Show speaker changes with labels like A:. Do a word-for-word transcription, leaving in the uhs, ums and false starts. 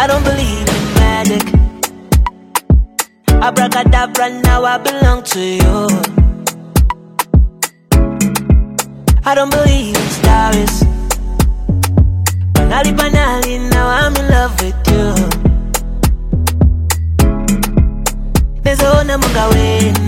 A: I don't believe in magic. Abracadabra, now I belong to you. I don't believe in stars. Banali banali, now I'm in love with you. There's a whole number going.